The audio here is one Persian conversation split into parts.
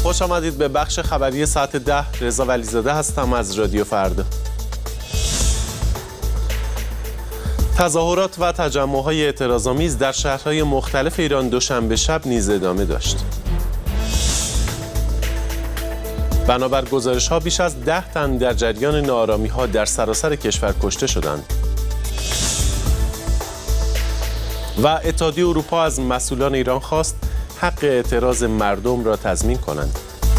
خوش آمدید به بخش خبری ساعت 10. رضا ولیزاده هستم از رادیو فردا. تظاهرات و تجمع‌های اعتراض‌آمیز در شهرهای مختلف ایران دوشنبه شب نیز ادامه داشت. بنابر گزارش‌ها بیش از 10 تن در جریان ناآرامی‌ها در سراسر کشور کشته شدند. و اتحادیه اروپا از مسئولان ایران خواست حق اعتراض مردم را تضمین کنند.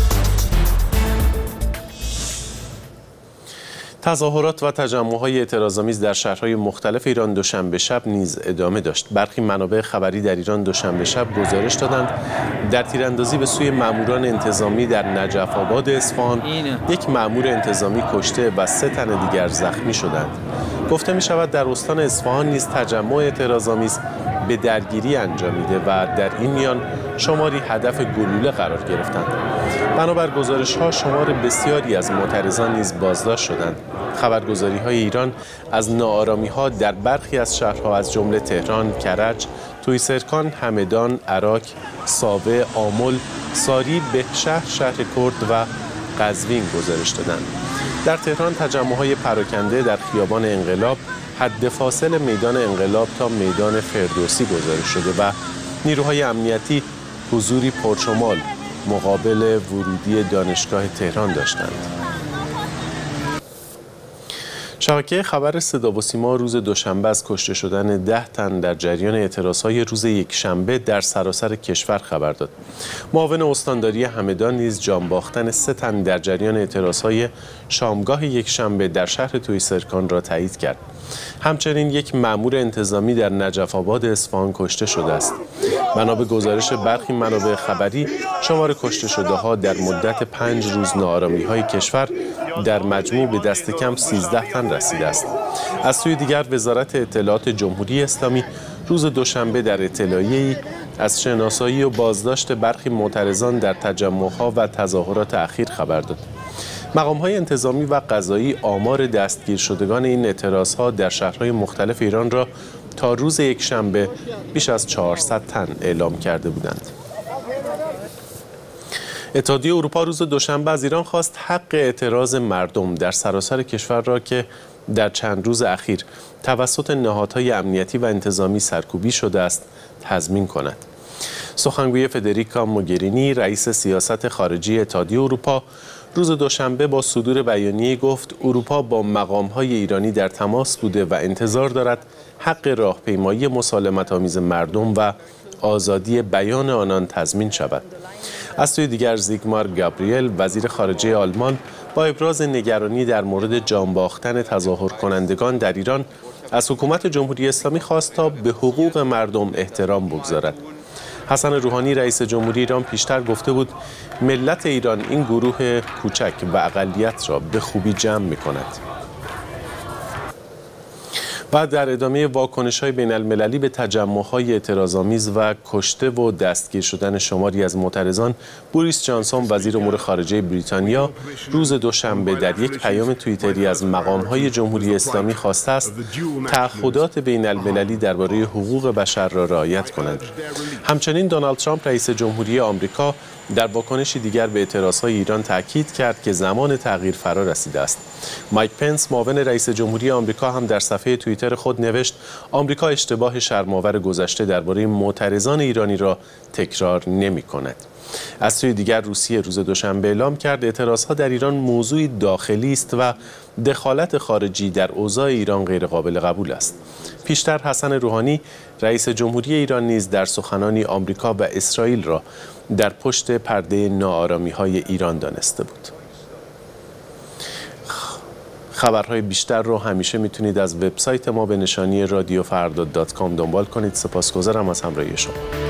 تظاهرات و تجمع‌های اعتراض‌آمیز در شهرهای مختلف ایران دوشنبه شب نیز ادامه داشت. برخی منابع خبری در ایران دوشنبه شب گزارش دادند در تیراندازی به سوی ماموران انتظامی در نجف آباد اصفهان یک مامور انتظامی کشته و 3 تن دیگر زخمی شدند. گفته می شود در استان اصفهان نیز تجمع اعتراض‌آمیز به درگیری انجامیده و در این میان شماری هدف گلوله قرار گرفتند. بنابر گزارش‌ها شمار بسیاری از معترضان نیز بازداشت شدند. خبرگزاری‌های ایران از ناآرامی‌ها در برخی از شهرها از جمله تهران، کرج، تویسرکان، همدان، عراق، ساوه، آمل، ساری، بهشهر، شهر کرد و قزوین گزارش دادند. در تهران تجمع‌های پراکنده در خیابان انقلاب، حد فاصل میدان انقلاب تا میدان فردوسی گزارش شده و نیروهای امنیتی حضوری پرشمال مقابل ورودی دانشگاه تهران داشتند. شبکه خبر صدا و سیما روز دوشنبه از کشته شدن 10 تن در جریان اعتراضهای روز یکشنبه در سراسر کشور خبر داد. معاون استانداری همدان نیز جان باختن 3 تن در جریان اعتراضهای شامگاه یکشنبه در شهر تویسرکان را تایید کرد. همچنین یک مأمور انتظامی در نجف آباد اصفهان کشته شده است. بنا به گزارش برخی منابع خبری، شمار کشته شده ها در مدت 5 روز ناآرامی‌های کشور در مجموع به دست کم 13 تن رسیده است. از سوی دیگر وزارت اطلاعات جمهوری اسلامی روز دوشنبه در اطلاعیه‌ای از شناسایی و بازداشت برخی معترضان در تجمع‌ها و تظاهرات اخیر خبر داد. مقام‌های انتظامی و قضایی آمار دستگیر شدگان این اعتراض‌ها در شهرهای مختلف ایران را تا روز یکشنبه بیش از 400 تن اعلام کرده بودند. اتحادیه اروپا روز دوشنبه از ایران خواست حق اعتراض مردم در سراسر کشور را که در چند روز اخیر توسط نهادهای امنیتی و انتظامی سرکوبی شده است تضمین کند. سخنگوی فدریکا موگرینی رئیس سیاست خارجی اتحادیه اروپا روز دوشنبه با صدور بیانیه گفت اروپا با مقام‌های ایرانی در تماس بوده و انتظار دارد حق راهپیمایی مسالمت‌آمیز مردم و آزادی بیان آنان تضمین شود. از سوی دیگر زیگمار گابریل وزیر خارجه آلمان با ابراز نگرانی در مورد جان باختن تظاهر کنندگان در ایران از حکومت جمهوری اسلامی خواست تا به حقوق مردم احترام بگذارد. حسن روحانی رئیس جمهوری ایران پیشتر گفته بود ملت ایران این گروه کوچک و اقلیت را به خوبی جمع می‌کند. بعد در ادامه واکنش‌های بین‌المللی به تجمع‌های اعتراض‌آمیز و کشته و دستگیر شدن شماری از معترضان، بوریس جانسون وزیر امور خارجه بریتانیا روز دوشنبه در یک پیام توییتری از مقام‌های جمهوری اسلامی خواسته است تعهدات بین‌المللی درباره حقوق بشر را رعایت کنند. همچنین دونالد ترامپ رئیس جمهوری آمریکا در واکنشی دیگر به اعتراض‌های ایران تاکید کرد که زمان تغییر فرا رسیده است. مایک پنس معاون رئیس جمهوری آمریکا هم در صفحه توییتر خود نوشت آمریکا اشتباه شرم‌آور گذشته درباره معترضان ایرانی را تکرار نمی‌کند. از سوی دیگر روسیه روز دوشنبه اعلام کرد اعتراضها در ایران موضوعی داخلی است و دخالت خارجی در اوضاع ایران غیرقابل قبول است. پیشتر حسن روحانی رئیس جمهوری ایران نیز در سخنانی آمریکا و اسرائیل را در پشت پرده ناآرامی‌های ایران دانسته بود. خبرهای بیشتر رو همیشه میتونید از وبسایت ما به نشانی radiofrda.com دنبال کنید. سپاسگزارم از همراهی شما.